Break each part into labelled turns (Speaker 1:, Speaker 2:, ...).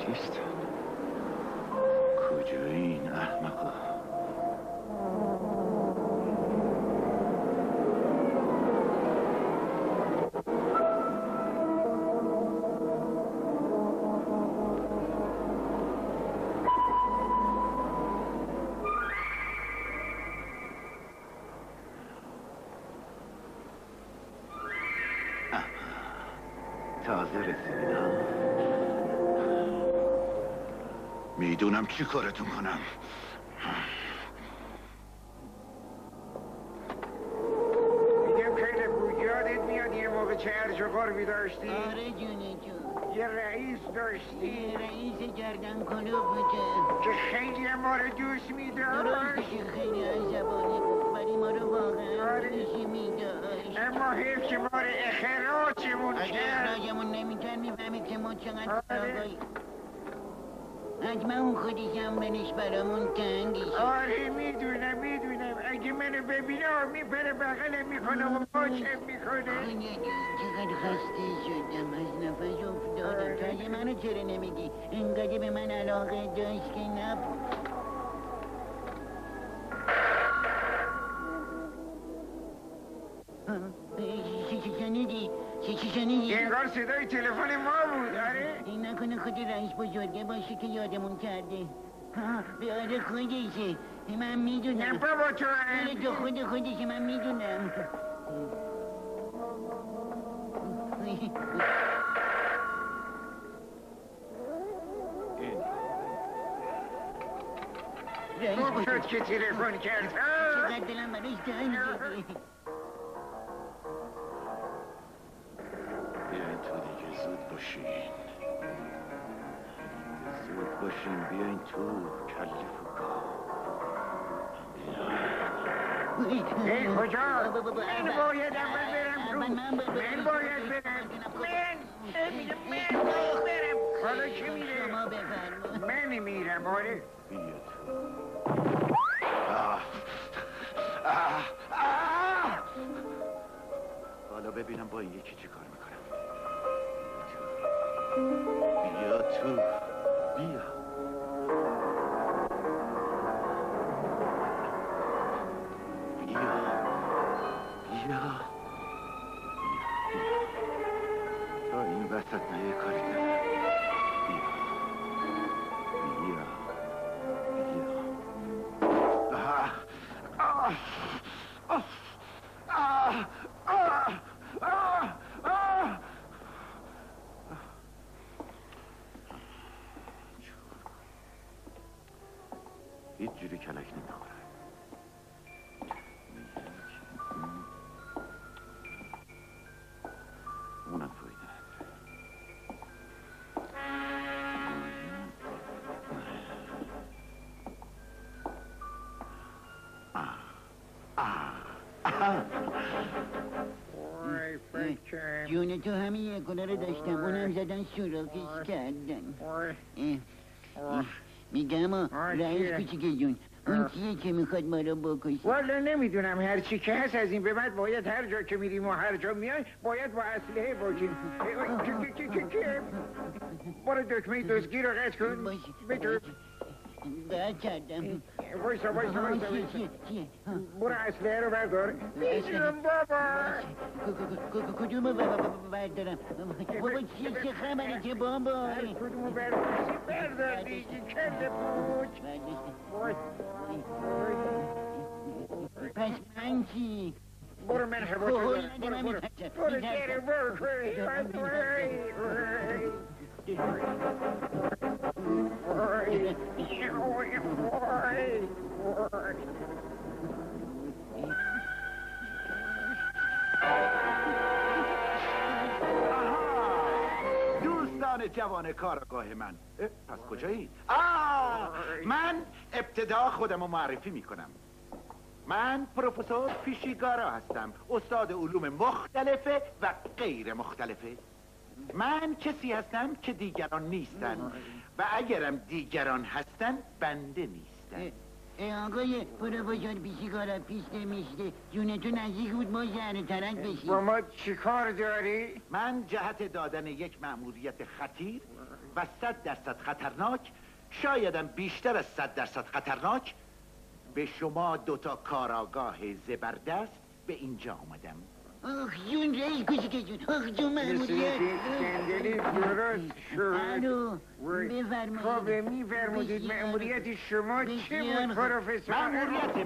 Speaker 1: کیست؟ کجای این احمقا؟ تازه رسیدم. میدونم چی کارتون کنم.
Speaker 2: میگم خیلی بود یادت میاد یه موقع چه ارج و قربی داشتی؟
Speaker 3: آره جونه جون.
Speaker 2: یه رئیس داشتی؟
Speaker 3: یه رئیس گردن کلوب بوده
Speaker 2: که خیلی ما رو دوست میداشت.
Speaker 3: درسته که خیلی عصبانی بود ولی ما رو واقعا دوست میداشت.
Speaker 2: اما حیف که ما رو اخراجمون
Speaker 3: اگه
Speaker 2: کرد.
Speaker 3: اخراجمون نمیکرد میفهمید که ما چقدر آقایی. حتما اون خودشم بنش برامون تنگیشه.
Speaker 2: آره میدونم اگه منو ببینه میپره بغلم میکنه و ماچم میکنه.
Speaker 3: چقدر خسته شدم از نفس افتادم. تازه منو چرا نمیگی؟ انقدر به من علاقه داشت که نبود. شنیدی؟ شنیدی؟
Speaker 2: انگار صدای تلفن ما بود. آره
Speaker 3: این نکنه خود رئیس بزرگه باشه که یادمون کرده. آره خودشه. من میدونم.
Speaker 2: نه بابا تو
Speaker 3: خودشه من میدونم.
Speaker 2: خوب شد که تلفن کرد.
Speaker 3: چقدر دلم براش تنگ شده.
Speaker 1: بیاین تو دیگه زود باشین. زود باشین بیاین تو کله فوکا.
Speaker 2: ای کجا؟ من باید اول برم رو. من باید برم. من برم. حالا کی میره؟
Speaker 3: شما بفرما.
Speaker 2: من میرم. آره
Speaker 1: بیا تو. حالا ببینم با این یکی چی کار میکنم. بیا تو. بیا. تا این وسط نه یه کاری دارم. بیا. هیچ جوری کلک نمیخوره. اونم فایده
Speaker 3: جون تو همین یک گناه رو داشتم. اونم زدن سوراخش کردن. میگم رئیس کوچیک جون اون چیه که میخواد ما رو بکشه؟
Speaker 2: والا نمیدونم هر چی که هست از این به بعد باید هر جا که میریم و هر جا میای باید با اسلحه باشیم. برو دکمه دزدگی رو قطع کن. بجور
Speaker 3: قطع کردم.
Speaker 2: وایسا برو اسلحه رو بردار. میدونم بابا.
Speaker 3: کدومو بردارم؟ بابا چه خبره که بابا؟
Speaker 2: کدومو بردار دیگه کله پوچ.
Speaker 3: پس من چی؟
Speaker 2: برو من حواست دارم. برو دیره
Speaker 1: دوستان جوان کارگاه من، پس کجایی؟ من ابتدا خودم رو معرفی میکنم. من پروفسور پیشیگارا هستم، استاد علوم مختلفه و غیر مختلفه. من کسی هستم که دیگران نیستن و اگرم دیگران هستن بنده نیستن.
Speaker 3: آقای پروفسور پیشیگارا پیش نمیشته جونتون نزدیک بود ما شهر ترک بشیم.
Speaker 2: با ما چی کار داری؟
Speaker 1: من جهت دادن یک مأموریت خطیر و 100% خطرناک، شایدم بیشتر از 100% خطرناک، به شما دوتا کاراگاه زبردست به اینجا آمدم.
Speaker 3: آخ جون رئیس کوچیک جون، آخ جون مأموریت.
Speaker 2: صندلی درست شد.
Speaker 3: الو بفرمایید.
Speaker 2: خب میفرمودید مأموریت شما چه بود پروفسور؟
Speaker 1: مأموریت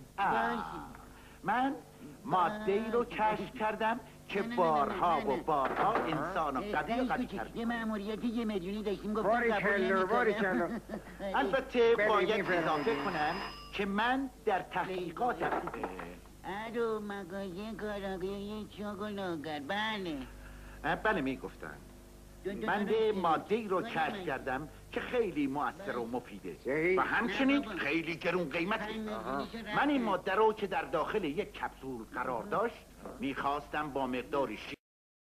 Speaker 1: من ماده ای رو کشف کردم که بارها و بارها انسان و قبیل قتل کرد.
Speaker 3: یه مأموریت 1 میلیونی داشتیم گفتیم
Speaker 2: باریکلا.
Speaker 1: البته باید اضافه کنم که من در تحقیقاتم
Speaker 3: الو مغازه کاراگاهی چاقلاگر
Speaker 1: بله میگفتن من ماده ای رو کشف کردم که خیلی مؤثر و مفیده و همچنین خیلی گرون قیمته. من این ماده رو که در داخل یک کپسول قرار داشت میخواستم با مقداری شیر.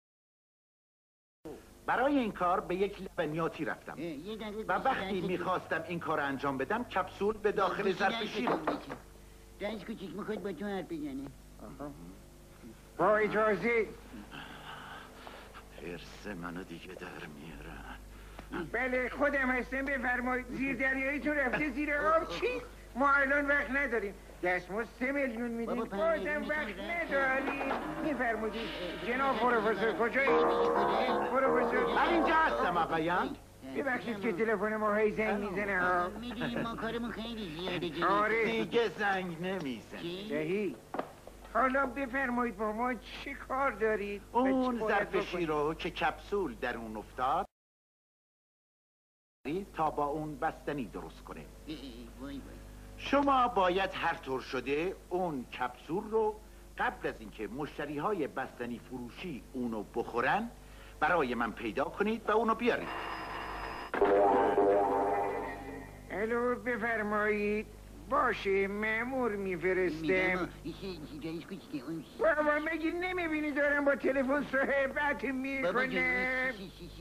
Speaker 1: برای این کار به یک لبنیاتی رفتم و وقتی میخواستم این کار انجام بدم کپسول به داخل ظرف شیر.
Speaker 3: رئیس کوچیک میخواد با تو حرف بزنه.
Speaker 2: با اجازه.
Speaker 1: حرس منو دیگه در میارن.
Speaker 2: بله خودم هستم بفرمایید. زیر دریاییتون رفته زیر آب چی؟ ما الان وقت نداریم. دستمزد 3 میلیون میدیم بازم وقت نداریم. میفرمودید جناب پروفسور کجایی؟ پروفسور
Speaker 1: من اینجا هستم آقایان.
Speaker 2: ببخشید که تلفن ما هی زنگ میزنه ها.
Speaker 3: میدونیم ما کارمون خیلی زیاده.
Speaker 2: آره
Speaker 1: دیگه زنگ نمیزنه.
Speaker 2: صحیح. حالا بفرمایید با ما چی کار دارید؟
Speaker 1: اون ظرف شیر رو که کپسول در اون افتاد تا با اون بستنی درست کنه. شما باید هر طور شده اون کپسول رو قبل از اینکه مشتری های بستنی فروشی اونو بخورن برای من پیدا کنید و اونو بیارید.
Speaker 2: الو بفرمایید. باشه مأمور میفرستم. بابا مگه نمیبینی دارم با تلفن صحبت میکنم؟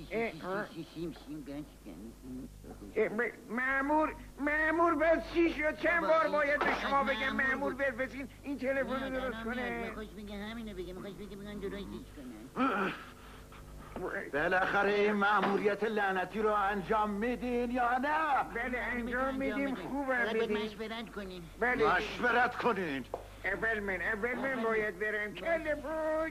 Speaker 2: مأمور بس چی شد؟ چند بار باید به شما بگم مأمور بفرستین این تلفن رو درست کنه؟
Speaker 3: میخواش بگه همینو بگه، میخواش بگه بگن درستش کنن.
Speaker 1: بالاخره این مأموریت لعنتی رو انجام میدین یا نه؟
Speaker 2: بله انجام میدیم. خوبم بدیم.
Speaker 3: مشورت کنین.
Speaker 2: بله
Speaker 1: مشورت کنین.
Speaker 2: اول من باید برم. کله بود.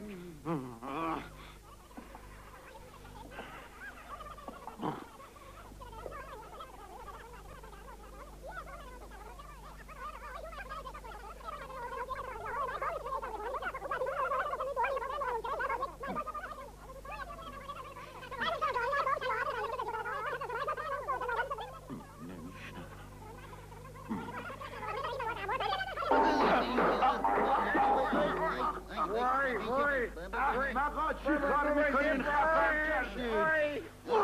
Speaker 1: مقا چی کار میکنین؟ خفر کردین.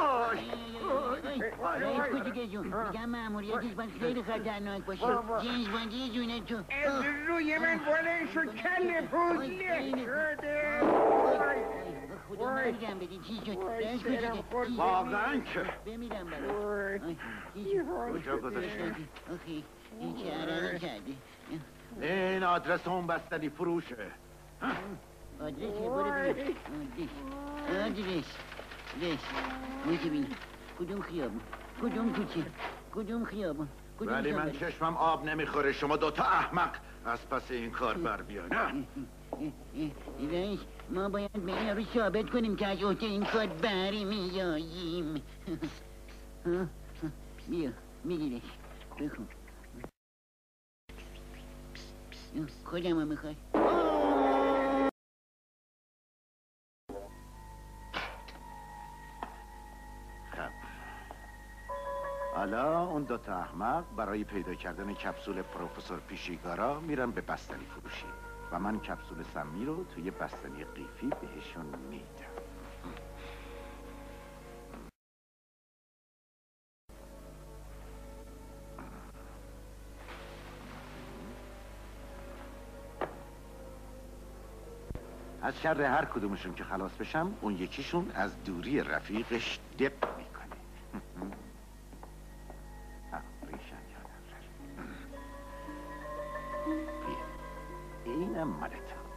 Speaker 3: کوچیک جون میگم مأموریتش باید خیلی خطرناک باشه. جیمز باندی جونه تو
Speaker 2: از روی من بلند شد کله پوز له شده.
Speaker 3: خدا مرگم بدین چی شد؟
Speaker 1: واقعا که
Speaker 3: بمیرم برای
Speaker 1: کجا گذاشتن؟
Speaker 3: آخی این چه عرقی کردی؟
Speaker 1: این آدرس اون بستنی فروشه.
Speaker 3: آدرسه برو ببین. آدرس میشه بین کدوم خیابون؟ کدوم کوچه؟ کدوم خیابون؟
Speaker 1: ولی من چشمم آب نمیخوره شما دوتا احمق از پس این کار بر بیان.
Speaker 3: رئیس ما باید به این رو ثابت کنیم که از عهده این کار بری میاییم. بیا میگیرش بخون. کدام رو میخوای؟
Speaker 1: حالا اون دوتا احمق برای پیدا کردن کپسول پروفسور پیشیگارا میرن به بستنی فروشی و من کپسول سمی رو توی بستنی قیفی بهشون میدم. از شر هر کدومشون که خلاص بشم اون یکیشون از دوری رفیقش دپ میکنه. ریشن یادم رفت. اینم مالت.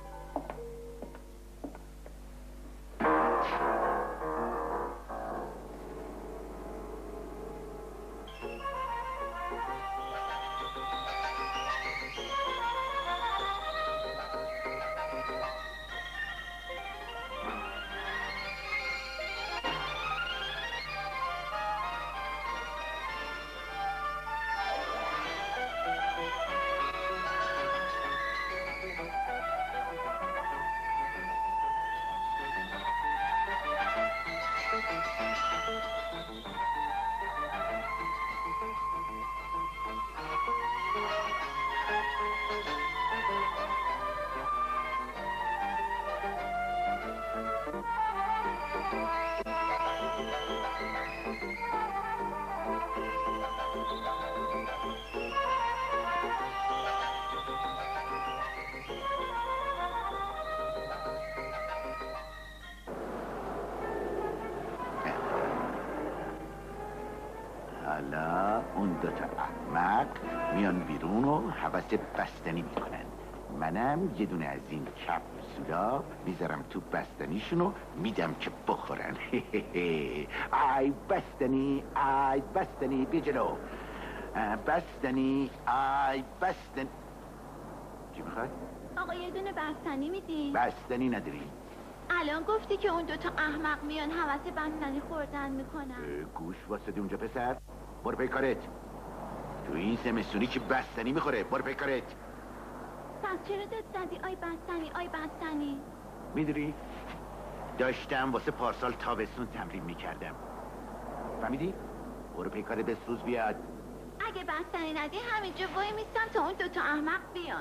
Speaker 1: حالا اون دوتا احمق میان بیرون و حوث بستنی میکنن. منم یه دونه از این کپسولا میذارم تو بستنیشونو میدم که بخورن. آی بستنی، آی بستنی، بیا جلو. بستنی، آی بستنی. چی میخوای؟
Speaker 4: آقا یه دونه بستنی میدی؟
Speaker 1: بستنی نداری؟
Speaker 4: الان گفتی که اون دوتا احمق میان حوث بستنی خوردن میکنن.
Speaker 1: گوش واسدی اونجا پسر. برو پی کارت. تو این زمستونی که بستنی میخوره. برو پی کارت.
Speaker 4: پس چرا داد زدی آی بستنی آی بستنی؟
Speaker 1: میدونی داشتم واسه پارسال تابستون تمرین میکردم. فهمیدی؟ برو پی کارت بسوز بیاد.
Speaker 4: اگه بستنی ندی همینجا وای میستم تا اون دوتا احمق بیان.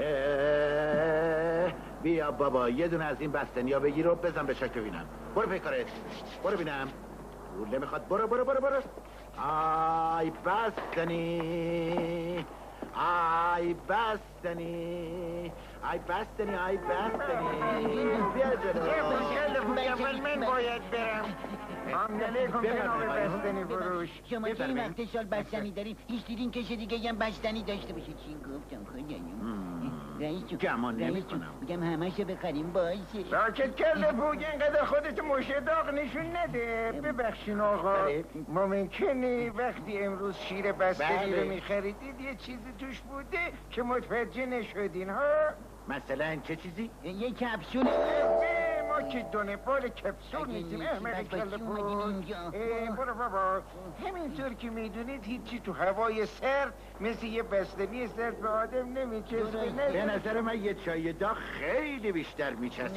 Speaker 1: بیا بابا یه دونه از این بستنی ها بگیر و بزن به شک ببینم. برو پی کارت. برو بینم. روله میخواد. برو برو برو برو. آی بستنی، آی بستنی، آی بستنی، آی بستنی. بیا جلو.
Speaker 2: اول من باید برم. علیکم جناب بستنی فروش.
Speaker 3: شما که این وقت سال بستنی داریم هیچ دیدین کسی دیگه هم بستنی داشته باشه. چی گفتم خدایم؟ رئیس جون
Speaker 1: گمان نمی‌کنم.
Speaker 3: میگم همه‌شو بخریم باشه.
Speaker 2: راکت کرده بوگ اینقدر خودت مشداق نشون نده. ببخشین آقا ممکنه وقتی امروز شیر بستنی رو میخریدید یه چیزی توش بوده که متوجه نشدین ها؟
Speaker 1: مثلا چه چیزی؟
Speaker 3: یه کپسول.
Speaker 2: ما که دونه بال کپسول نیستیم احمق کله بود. برو بابا همینطور که میدونید هیچی تو هوای سرد مثل یه بستنی سرد به آدم نمیچسبه.
Speaker 1: به نظر من یه چای داغ خیلی بیشتر میچسبه.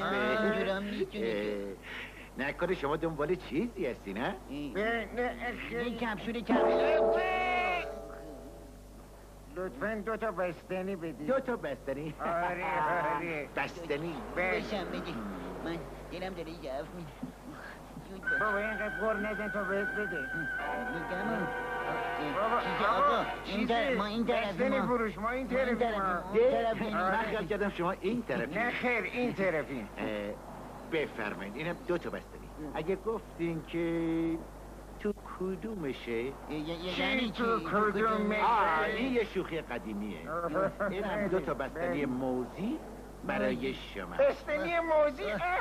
Speaker 1: نکنه شما دنبال چیزی هستی نه؟
Speaker 3: یه کپسول
Speaker 2: لطفاً دوتا بستنی بدید.
Speaker 1: دوتا بستنی؟
Speaker 2: آره آره
Speaker 1: بستنی؟
Speaker 3: بشم بگی من دلم داره یعف میده.
Speaker 2: بابا اینقدر غر نزن تا بهت بده.
Speaker 3: میگم
Speaker 2: آقا
Speaker 3: ما این
Speaker 2: بستنی فروش ما این طرفیم.
Speaker 1: من خیال کردم شما این طرفی.
Speaker 2: نه خیر این طرفیم.
Speaker 1: بفرمایید اینم دوتا بستنی. اگه گفتین که تو کدومشه؟
Speaker 2: چی تو کدومشه؟
Speaker 1: این یه شوخی قدیمیه. اینم دوتا بستنی موزی برای شما.
Speaker 2: بستنی موزی؟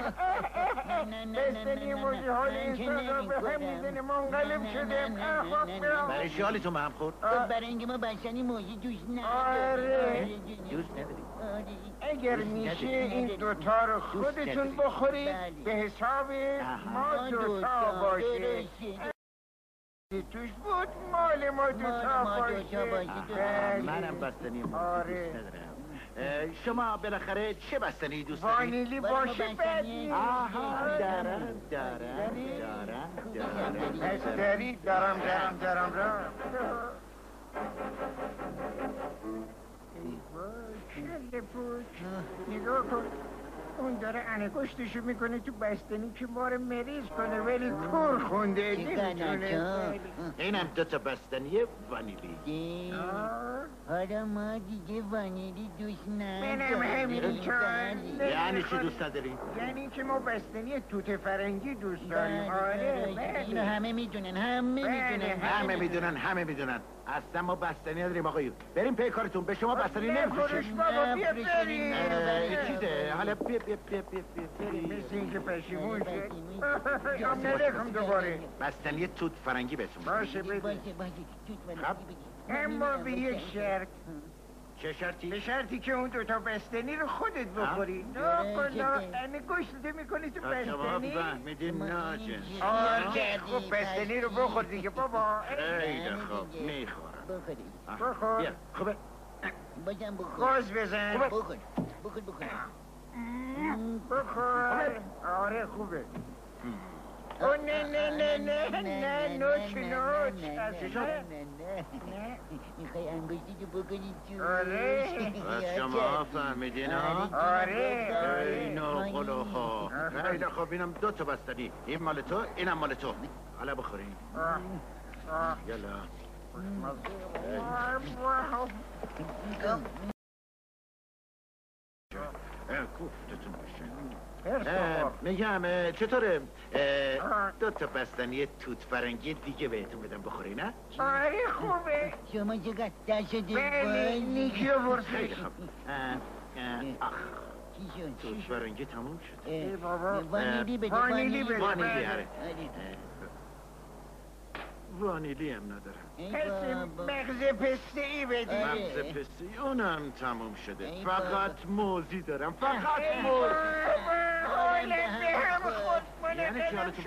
Speaker 2: بستنی موزی حال انسان را به هم میزنه منقلب شده.
Speaker 1: برای شالتون هم خورد؟
Speaker 3: برای اینکه ما بستنی موزی دوست
Speaker 2: آره
Speaker 1: دوست نداری؟
Speaker 2: اگر میشه این دوتا رو خودتون بخورید به حساب ما دوتا باشه. توش بود مال ما دوتا باشه.
Speaker 1: منم بستنی موزی دوست ندارم. شما بالاخره چه بستنی دوست دارید؟
Speaker 2: وانیلی باشه بدی.
Speaker 1: آها دارم
Speaker 2: داری دارم کله پوچ نگاه کن اون داره انگشتشو میکنه تو بستنی که ما رو مریض کنه ولی کور خونده نمیتونه.
Speaker 1: اینم دوتا بستنی وانیلی.
Speaker 3: حالا ما دیگه وانیلی دوست نداریم.
Speaker 2: منم همینطور.
Speaker 1: یعنی چی دوست نداری؟
Speaker 2: یعنی که ما بستنی توت فرنگی دوست داریم. آره
Speaker 3: اینو همه میدونن
Speaker 1: همه میدونن اصلا ما بستنی نداریم آقایون. بریم پی کارتون. به شما بستنی نمیفروشیم.
Speaker 2: بابا بیا بریم.
Speaker 1: چیزه حالا بیا
Speaker 2: مثل اینکه پشیمون شد. نلکم دوباره.
Speaker 1: بستنی توت فرنگی بهتون.
Speaker 2: باشه بده. اما به یک شرط.
Speaker 1: چه شرطی؟
Speaker 2: به شرطی که اون دوتا بستنی رو خودت بخوری. نه کلا اینه گوشته میکنی تو بستنی.
Speaker 1: فهمیدین ناجن.
Speaker 2: خوب بستنی رو بخور دیگه بابا.
Speaker 1: خیلی خوب میخورم.
Speaker 2: بخور.
Speaker 1: بیا خوبه.
Speaker 3: بازم بخور.
Speaker 2: غاز بزن.
Speaker 3: بخور.
Speaker 2: بخور. آره خوبه. او نه نوچ
Speaker 3: میخوای انگشتی که بکنی تو.
Speaker 2: آره
Speaker 1: از شما فهمیدین ها؟
Speaker 2: آره
Speaker 1: اینو قلوها. خیلی خوب اینم 2 تا بستنی. این مال تو اینم مال تو. حالا بخورین. یلا کوفتتون باشه. میگم چطوره 2 تا بستنی توت فرنگی دیگه بهتون بدم بخوری نه؟
Speaker 2: آره خوبه.
Speaker 3: شما چقدر دست
Speaker 2: بله نیکی و برسه.
Speaker 1: خیلی خوب. آخ
Speaker 3: چی شد؟
Speaker 1: توت فرنگی تموم شد.
Speaker 2: ای بابا
Speaker 3: وانیلی بده.
Speaker 2: وانیلی بده.
Speaker 1: وانیلی آره. وانیلی هم ندارم.
Speaker 2: مغز پسته ای بدی.
Speaker 1: مغز پسته اونم تموم شده. فقط موزی دارم. فقط موزی.
Speaker 2: حالت به هم خود
Speaker 1: یعنی چی حالتون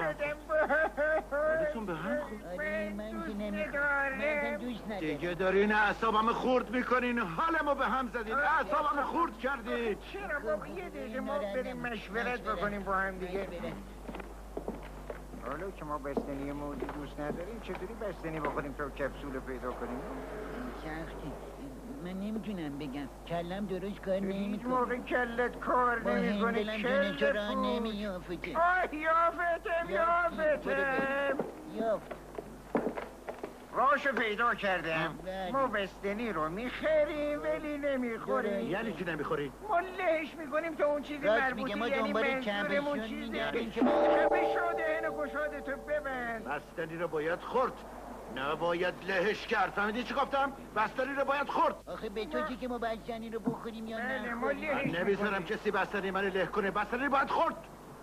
Speaker 1: به هم خود؟
Speaker 3: آره من که نمیخوام. من دوست ندارم.
Speaker 1: دیگه دارین اعصابم خورد میکنین. حالمو به هم زدین. اعصابم خورد کردید.
Speaker 2: چرا بابا یه دقیقه ما بریم مشورت بکنیم با هم دیگه. حالا که ما بستنی موزی دوست نداریم چطوری بستنی بخوریم تا کپسول رو پیدا کنیم؟
Speaker 3: سختی. من نمیتونم بگم کلم درست کار
Speaker 2: هیچ
Speaker 3: نمیکنه.
Speaker 2: موقع کلت کار نمیکنه.
Speaker 3: دلم دونه چرا نمیافته.
Speaker 2: آه یافتم
Speaker 3: یافت.
Speaker 2: راشو پیدا کردم. ما بستنی رو میخریم ولی نمیخوریم.
Speaker 1: یعنی چی نمیخوری؟
Speaker 2: ما لهش میکنیم تا اون چیزی مربوطه
Speaker 3: ما
Speaker 2: یعنی
Speaker 3: دنبال
Speaker 2: منظورمون
Speaker 3: کبشون
Speaker 2: چیزی
Speaker 3: میگردیم که
Speaker 2: کبشاده اینو گشاده تو ببند.
Speaker 1: بستنی رو باید خورد. نباید لهش کرد. فهمیدی چی گفتم؟ بستنی رو باید خورد.
Speaker 3: آخه به تو چی که ما بستنی رو بخوریم یا
Speaker 2: بله، ما
Speaker 3: نخوریم.
Speaker 2: لهش
Speaker 1: من نمیذارم کسی بستنی من له کنه. بستنی رو باید خورد.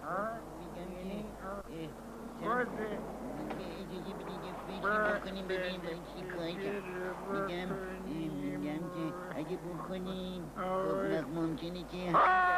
Speaker 3: اجازه بدید یه فکر بکنیم ببینیم باید چی کار کنیم. میگم که اگه بخوریم خب ممکنه که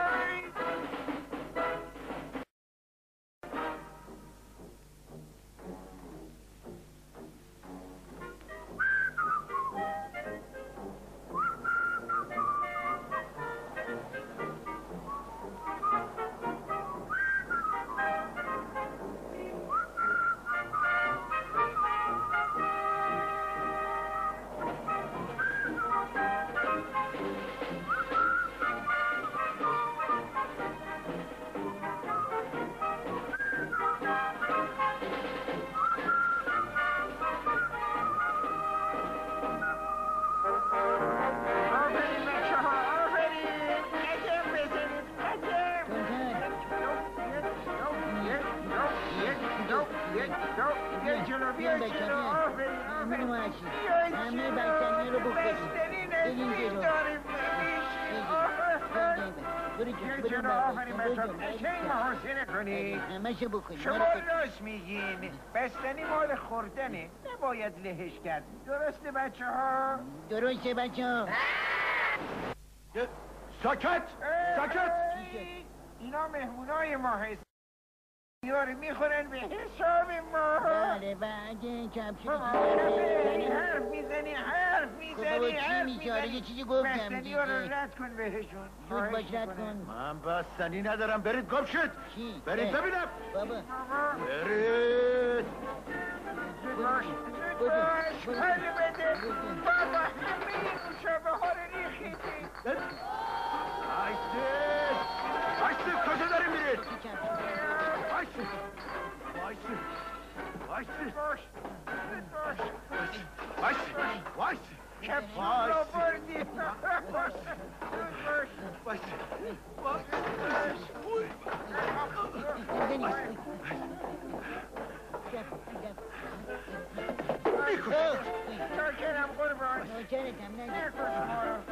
Speaker 3: همه بستنی رو بخوریم. همشو بکنیم.
Speaker 2: شما راست میگین بستنی مال خوردنه نباید لهش کرد. درسته بچه ها؟
Speaker 3: درسته بچه ها.
Speaker 1: ساکت ساکت.
Speaker 2: اینا مهمونای ما هست یاره میخورن به حساب ما.
Speaker 3: بله بعد کپسول
Speaker 2: حرف میزنی
Speaker 3: یه چیزی گفتم
Speaker 2: بستنی ها رو رد کن بهشون.
Speaker 3: زود باش رد کن.
Speaker 1: من بستنی ندارم. برید گم شد.
Speaker 3: چی؟
Speaker 1: برید ببینم.
Speaker 3: بابا
Speaker 1: برید.
Speaker 2: زود باش حال بده بابا همه این نوشابه ها رو ریخیدی.
Speaker 1: وایسید کجا داریم میرید؟ وایسید
Speaker 2: کپسول رو بردی. شاکرم قربان.
Speaker 3: نوکرتم نگه.
Speaker 2: نکش ما رو.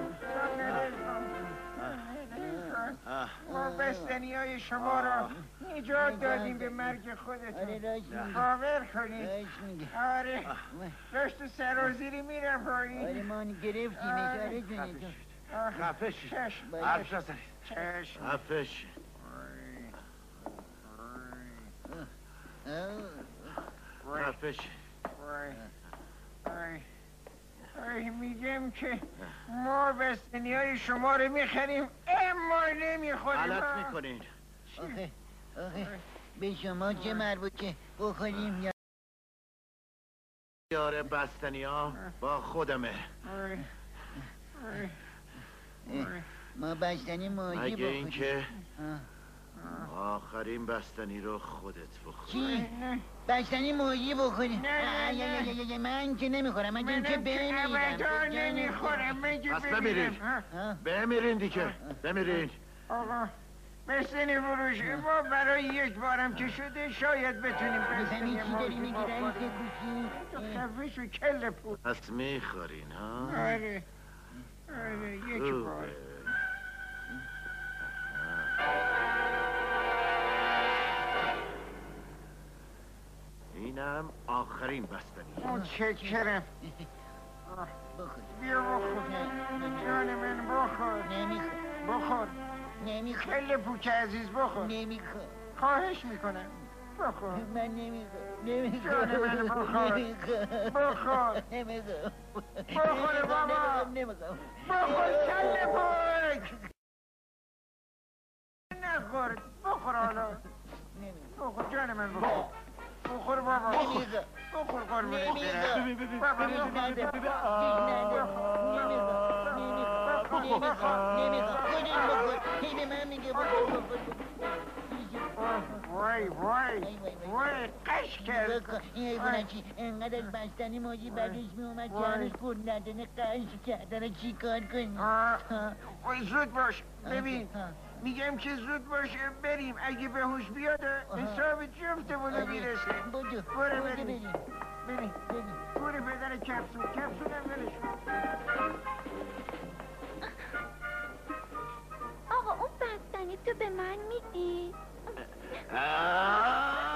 Speaker 2: ما بستنی های شما را نجات دادیم به مرگ خودتون.
Speaker 3: آره راست میگه.
Speaker 2: باور کنید.
Speaker 3: راست میگه.
Speaker 2: آره داشت سرازیری میرم پایین.
Speaker 3: آره ما گرفتیمش. آره جونه تو.
Speaker 1: خفه شید.
Speaker 2: چشم.
Speaker 1: حرف نزنید.
Speaker 2: چشم.
Speaker 1: خفه شید. خفه شید.
Speaker 2: میگم که ما بستنی های شما رو میخریم اما نمیخوریم.
Speaker 1: غلط میکنین.
Speaker 3: آخه به شما چه مربوطه بخوریم یا
Speaker 1: یاره بستنی ها با خودمه.
Speaker 3: ما بستنی ماهی
Speaker 1: اگه
Speaker 3: بخوریم.
Speaker 1: این که آخرین بستنی رو خودت بخور.
Speaker 3: چی؟ بستنی ماهی بخوریم.
Speaker 2: نه.
Speaker 3: من که نمیخورم. من که بمیرم.
Speaker 2: ابدا نمیخورم.
Speaker 1: پس بمیرین. بمیرین دیگه. بمیرین.
Speaker 2: آقا بستنی فروش ما برای یک بارم که شده شاید بتونیم بستنی
Speaker 3: میفهمی چی داری
Speaker 2: ماهی
Speaker 3: میگی رئیس
Speaker 2: بخوریم.
Speaker 3: گوشی؟
Speaker 2: تو خفه شو کل پول.
Speaker 1: پس میخورین ها؟
Speaker 2: آره یک بار.
Speaker 1: خوبه. اینم آخرین بستنی.
Speaker 2: متشکرم.
Speaker 3: بخور.
Speaker 2: بیا بخور. جان من بخور.
Speaker 3: نمیخور.
Speaker 2: بخور.
Speaker 3: نمیخور.
Speaker 2: کل پوک عزیز بخور.
Speaker 3: نمیخور.
Speaker 2: خواهش میکنم بخور.
Speaker 3: من نمیخور.
Speaker 2: جان من بخور. بخور.
Speaker 3: نمیخور.
Speaker 2: بخور بابا.
Speaker 3: نمیخور.
Speaker 2: بخور کل پوک. نخور. بخور حالا. بخور جان من بخور. بخور بابا. بخور قربونت برم. بابا وای قش کرد.
Speaker 3: این حیوانچی انقدر از بستنی ماهی بعدش میومد که هنوز پول ندانه قش کردن چی کار کنی؟
Speaker 2: وای زود باش ببین میگم که زود باش بریم اگه به هوش بیاد حساب جفتمونو میرسه.
Speaker 3: بودو
Speaker 2: برو بریم.
Speaker 3: بریم.
Speaker 2: گوره پدر کپسول هم ولش کن.
Speaker 4: آقا اون بستنی تو به من میدی؟